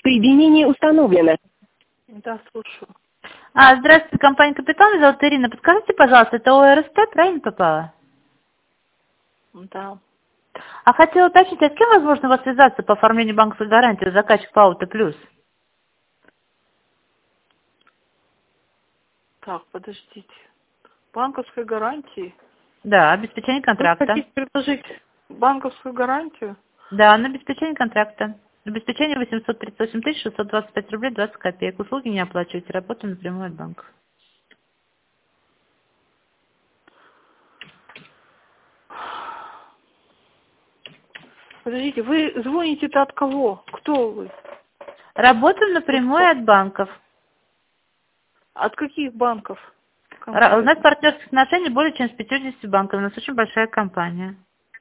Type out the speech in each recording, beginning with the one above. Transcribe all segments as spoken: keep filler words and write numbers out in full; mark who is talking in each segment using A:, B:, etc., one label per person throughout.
A: Соединение установлено.
B: Да, слушаю.
C: А, здравствуйте, компания «Капитал», меня зовут Ирина. Подскажите, пожалуйста, это ОРСТ, правильно попало?
B: Да.
C: А хотела уточнить, а с кем возможно у вас связаться по оформлению банковской гарантии заказчик по Ауто Плюс?
B: Так, подождите. Банковской гарантии?
C: Да, обеспечение
B: Вы
C: контракта.
B: хотите предложить банковскую гарантию?
C: Да, на обеспечение контракта. Обеспечение восемьсот тридцать восемь тысяч шестьсот двадцать пять рублей двадцать копеек. Услуги не оплачиваете, работаем напрямую от банка.
B: Подождите, вы звоните-то от кого? Кто вы?
C: Работаем
B: Вы
C: напрямую
B: кто?
C: от банков.
B: От каких банков
C: Ра- У нас
B: конкретно?
C: партнерских отношений более чем с пятьюдесятью банками. У нас очень большая компания.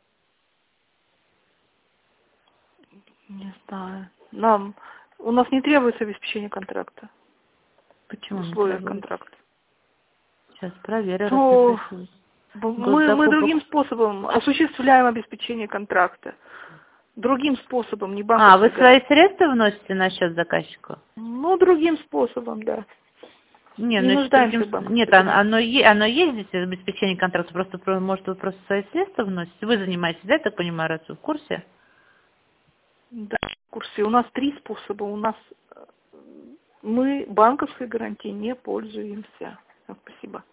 B: Не знаю. Нам... У нас не требуется обеспечение контракта.
C: Почему не
B: Условия
C: требуется?
B: контракта.
C: Сейчас проверю, раз не
B: То
C: пришли.
B: мы, мы
C: Госзакупок.
B: другим способом осуществляем обеспечение контракта. Другим способом, не
C: А, вы
B: банковской
C: свои
B: гарантией.
C: средства вносите на счет заказчика?
B: Ну, другим способом, да.
C: Не,
B: Не
C: ну если
B: нуждаемся
C: другим...
B: в
C: Нет,
B: банковской
C: оно,
B: гарантии.
C: оно, е- оно есть здесь обеспечение контракта, просто, про- может, вы просто свои средства вносите? Вы занимаетесь, да, я так понимаю, раз вы в курсе?
B: Да, в курсе. У нас три способа. У нас э, мы банковской гарантией не пользуемся. Спасибо.